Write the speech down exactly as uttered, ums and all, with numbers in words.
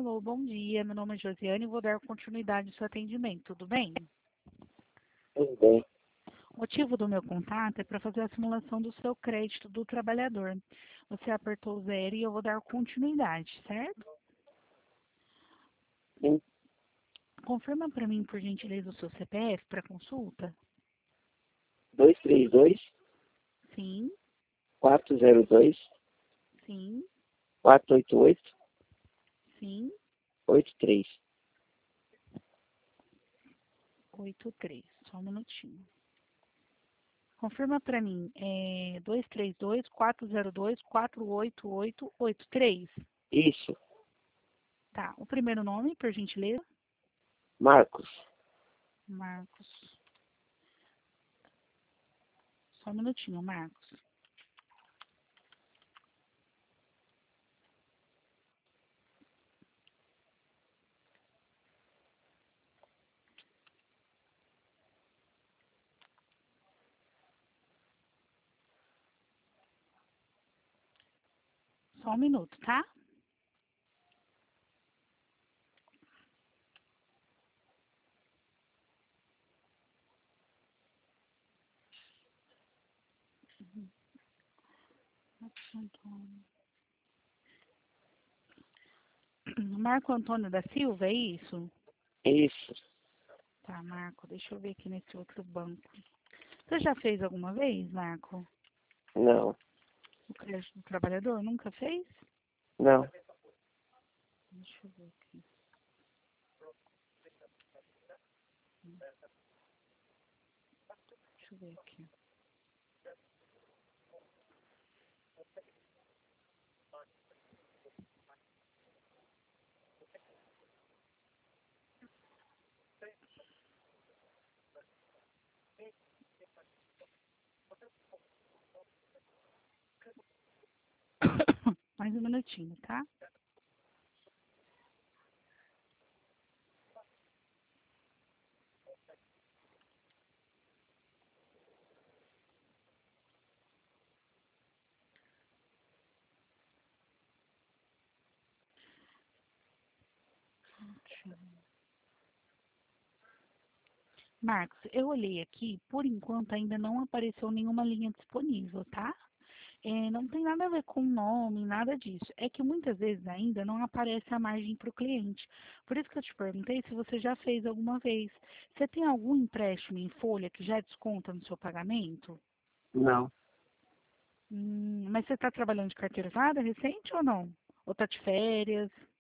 Alô, bom dia. Meu nome é Josiane e vou dar continuidade ao seu atendimento. Tudo bem? Tudo bem. O motivo do meu contato é para fazer a simulação do seu crédito do trabalhador. Você apertou zero e eu vou dar continuidade, certo? Sim. Confirma para mim, por gentileza, o seu C P F para consulta? dois três dois, Sim, quatro zero dois, sim, quatro oito oito, sim. oito três. oito três. Só um minutinho. Confirma para mim, é dois três dois, quatro zero dois, quatro oito oito, oito três. Isso. Tá, o primeiro nome, por gentileza? Marcos. Marcos. Só um minutinho, Marcos. Só um minuto, tá? Marcos Antônio. Marco Antônio da Silva, é isso? Isso. Tá, Marco, deixa eu ver aqui nesse outro banco. Você já fez alguma vez, Marco? Não. O crédito do trabalhador? Nunca fez? Não. Deixa eu ver aqui. Deixa eu ver aqui. Mais um minutinho, tá? Deixa eu ver. Marcos, eu olhei aqui, por enquanto ainda não apareceu nenhuma linha disponível, tá? É, não tem nada a ver com nome, nada disso. É que muitas vezes ainda não aparece a margem para o cliente. Por isso que eu te perguntei se você já fez alguma vez. Você tem algum empréstimo em folha que já desconta no seu pagamento? Não. Hum, mas você está trabalhando de carteira usada recente ou não? Ou está de férias?